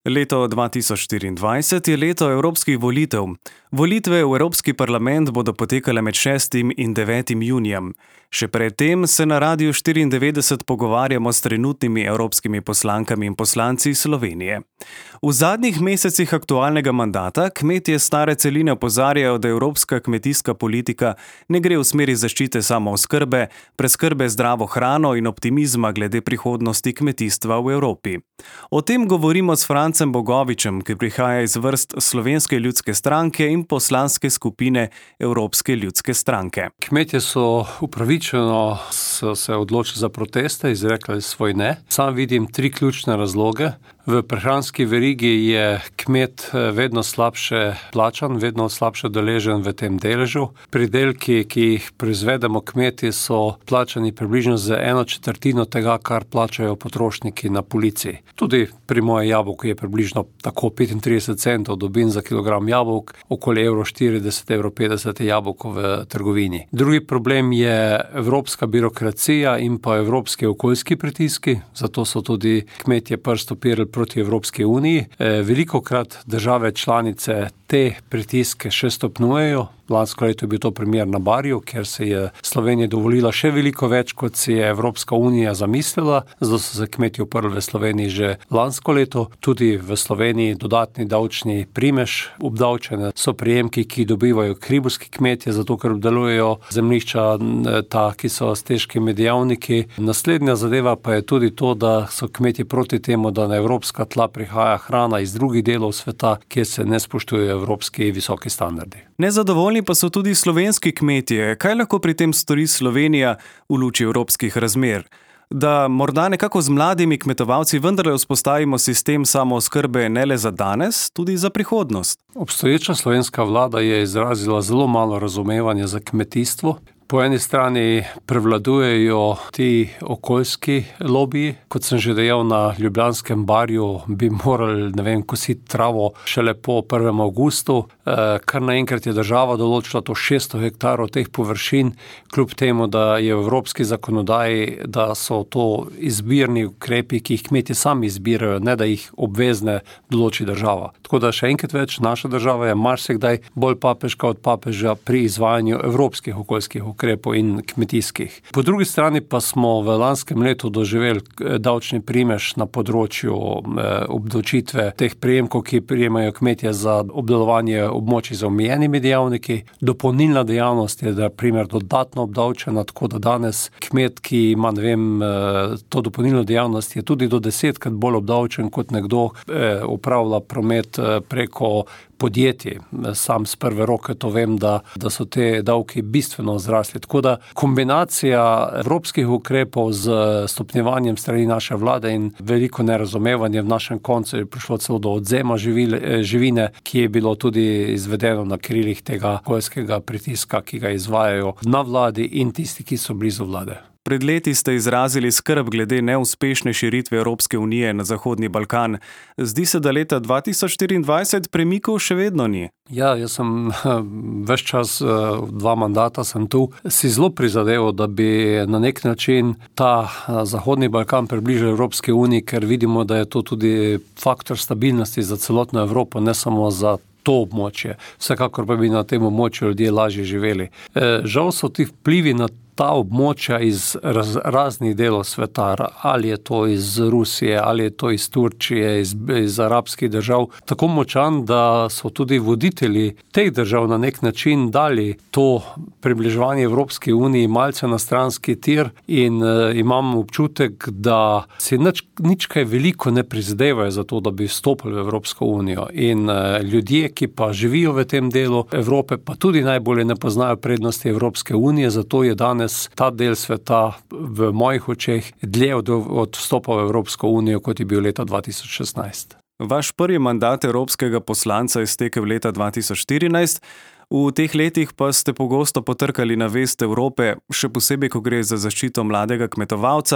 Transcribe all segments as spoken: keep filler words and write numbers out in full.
Leto dva tisoč štiriindvajset je leto evropskih volitev. Volitve v Evropski parlament bodo potekale med šestim in devetim junijem. Še predtem se na Radiu štiriindevetdeset pogovarjamo s trenutnimi evropskimi poslankami in poslanci Slovenije. V zadnjih mesecih aktualnega mandata kmetje stare celine opozarjajo, da evropska kmetijska politika ne gre v smeri zaščite samooskrbe, preskrbe zdravo hrano in optimizma glede prihodnosti kmetijstva v Evropi. O tem govorimo s Francem Bogovičem, ki prihaja iz vrst Slovenske ljudske stranke in poslanske skupine Evropske ljudske stranke. Kmetje so upravičeno so se odločili za proteste, izrekli svoj ne. Sam vidim tri ključne razloge. V prehranski verigi je kmet vedno slabše plačan, vedno slabše deležen v tem deležu. Pridelki, ki jih proizvedemo kmeti, so plačani približno za eno četrtino tega, kar plačajo potrošniki na polici. Tudi pri moje jabolko je približno tako petintrideset centov dobim za kilogram jabolk, okoli evro štirideset, evro petdeset je jabolko v trgovini. Drugi problem je evropska birokracija in pa evropski okoljski pritiski, zato so tudi kmetje prst upirali proti Evropski uniji. Velikokrat države članice te pritiske še stopnjujejo. Lansko leto je bil to primer na Barju, kjer se je Slovenija dovolila še veliko več, kot si je Evropska unija zamislila. Zato so se kmetje uprli v Sloveniji že lansko leto. Tudi v Sloveniji dodatni davčni primež obdavčene so prejemki, ki dobivajo hribovski kmetje, zato ker obdelujejo zemljišča ta, ki so s težkimi dejavniki. Naslednja zadeva pa je tudi to, da so kmetje proti temu, da na evropska tla prihaja hrana iz drugih delov sveta, kjer se ne spoštujejo evropski visoki standardi. Nezadovoljni pa so tudi slovenski kmetje. Kaj lahko pri tem stori Slovenija v luči evropskih razmer? Da morda nekako z mladimi kmetovalci vendarle vzpostavimo sistem samooskrbe ne le za danes, tudi za prihodnost. Obstoječa slovenska vlada je izrazila zelo malo razumevanja za kmetijstvo. Po eni strani prevladujejo ti okoljski lobiji. Kot sem že dejal, na Ljubljanskem barju bi morali, ne vem, kositi travo šele po prvem avgustu. Kar naenkrat je država določila to šeststo hektarov teh površin, kljub temu, da je v evropski zakonodaji, da so to izbirni ukrepi, ki jih kmetje sami izbirajo, ne da jih obvezne določi država. Tako da še enkrat več, naša država je marsikdaj bolj papeška od papeža pri izvajanju evropskih okoljskih ukrepov. ukrepov in kmetijskih. Po drugi strani pa smo v lanskem letu doživeli davčni primež na področju obdavčitve teh prejemkov, ki prejemajo kmetje za obdelovanje območij z omejenimi dejavniki. Dopolnilna dejavnost je, da primer dodatno obdavčena, tako da danes kmet, ki ima, ne vem, to dopolnilno dejavnost, je tudi do desetkrat bolj obdavčen kot nekdo upravlja promet preko podjetij. Sam z prve roke to vem, da, da so te davki bistveno zrasli. Tako da kombinacija evropskih ukrepov z stopnjevanjem strani naše vlade in veliko nerazumevanje v našem koncu je prišlo celo do odzema živile, živine, ki je bilo tudi izvedeno na krilih tega okoljskega pritiska, ki ga izvajajo na vladi in tisti, ki so blizu vlade. Pred leti ste izrazili skrb glede neuspešne širitve Evropske unije na Zahodni Balkan. Zdi se, da leta dva tisoč štiriindvajset premikov še vedno ni. Ja, jaz sem ves čas, dva mandata sem tu, si zelo prizadeval, da bi na nek način ta Zahodni Balkan približal Evropske unije, ker vidimo, da je to tudi faktor stabilnosti za celotno Evropo, ne samo za to območje. Vsekakor pa bi na tem območju ljudje lažje živeli. Žal so ti vplivi na ta območja iz raz, raznih delov sveta, ali je to iz Rusije, ali je to iz Turčije, iz, iz arabskih držav, tako močan, da so tudi voditelji teh držav na nek način dali to približevanje Evropski uniji malce na stranski tir in uh, imam občutek, da si nič, nič kaj veliko ne prizadevajo za to, da bi vstopili v Evropsko unijo. In uh, ljudje, ki pa živijo v tem delu Evrope, pa tudi najbolje ne poznajo prednosti Evropske unije, zato je danes ta del sveta v mojih očeh dlje od, od vstopa v Evropsko unijo, kot je bil leta dva tisoč šestnajst. Vaš prvi mandat evropskega poslanca je stekel leta dva tisoč štirinajst. V teh letih pa ste pogosto potrkali na vest Evrope, še posebej, ko gre za zaščito mladega kmetovalca.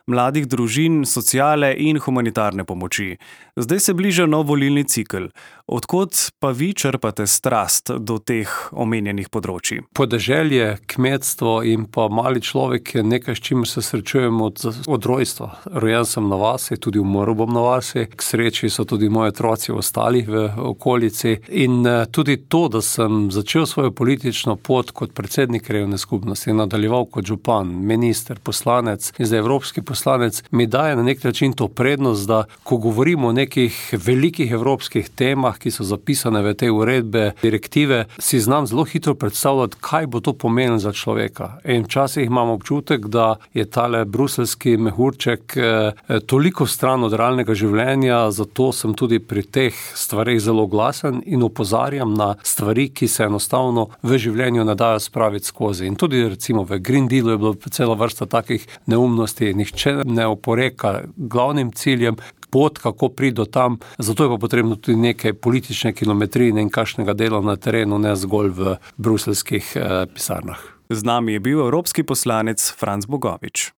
mladih družin, sociale in humanitarne pomoči. Zdaj se bliža nov volilni cikel. Odkot pa vi črpate strast do teh omenjenih področji? Podeželje, kmetstvo in pa mali človek je nekaj, s čimer se srečujemo od, od rojstva. Rojen sem na vasi, tudi umrl bom na vasi. K sreči so tudi moji otroci ostali v okolici. In tudi to, da sem začel svojo politično pot kot predsednik krajevne skupnosti, nadaljeval kot župan, minister, poslanec in zdaj evropski poslanec, mi daje na nek način to prednost, da ko govorimo o nekih velikih evropskih temah, ki so zapisane v te uredbe, direktive, si znam zelo hitro predstavljati, kaj bo to pomenilo za človeka. In včasih imam občutek, da je tale bruseljski mehurček eh, toliko stran od realnega življenja, zato sem tudi pri teh stvareh zelo glasen in opozarjam na stvari, ki se enostavno v življenju ne dajo spraviti skozi. In tudi recimo v Green Dealu je bilo cela vrsta takih neumnosti, nihče ne oporeka glavnim ciljem, pot, kako priti do tam, zato je pa potrebno tudi nekaj politične kilometrine in kakšnega dela na terenu, ne zgolj v bruseljskih eh, pisarnah. Z nami je bil evropski poslanec Franc Bogovič.